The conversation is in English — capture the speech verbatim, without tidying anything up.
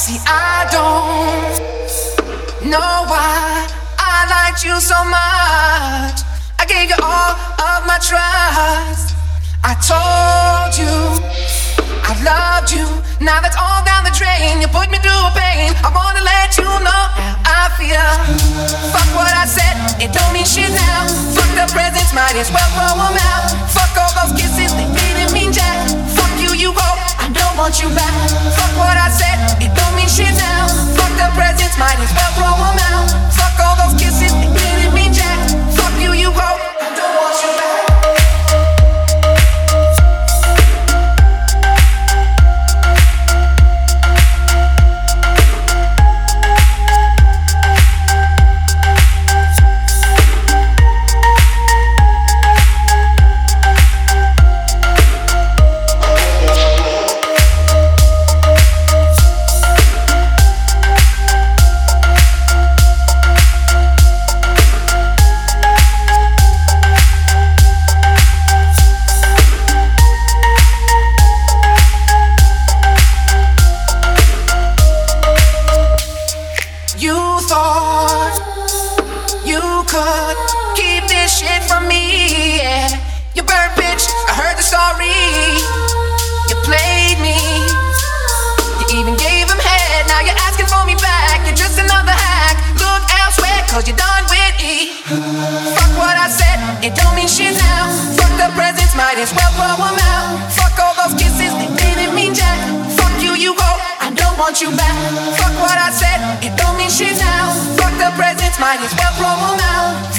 See, I don't know why I liked you so much. I gave you all of my trust. I told you I loved you. Now that's all down the drain. You put me through a pain. I wanna let you know how I feel. Fuck what I said, it don't mean shit now. Fuck the presents, might as well throw them out. Fuck all those kisses, they didn't mean jack. Fuck you, you go, I don't want you back. Fuck what I said, it don't mean shit now. Fuck the presents, might as well throw them out. Fuck all those kisses, they didn't mean jack. Fuck you, you go, I don't want you back. Cause you're done with E. Fuck what I said, it don't mean shit now. Fuck the presents, might as well throw them out. Fuck all those kisses, they didn't mean jack. Fuck you, you go, I don't want you back. Fuck what I said, it don't mean shit now. Fuck the presents, might as well throw them out.